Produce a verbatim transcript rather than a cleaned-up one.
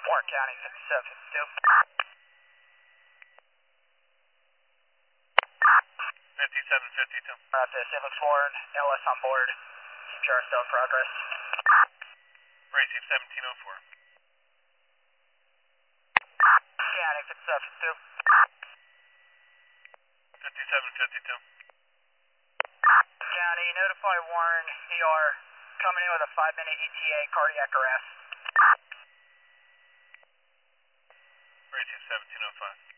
Warren County, fifty-seven fifty-two. fifty-seven fifty-two. Roger, Civic Warren, L S on board. C P R still in progress. Receive seventeen oh four. County, fifty-seven fifty-two. fifty-seven fifty-two. County, notify Warren, E R, coming in with a five minute E T A cardiac arrest. Receive seventeen oh five.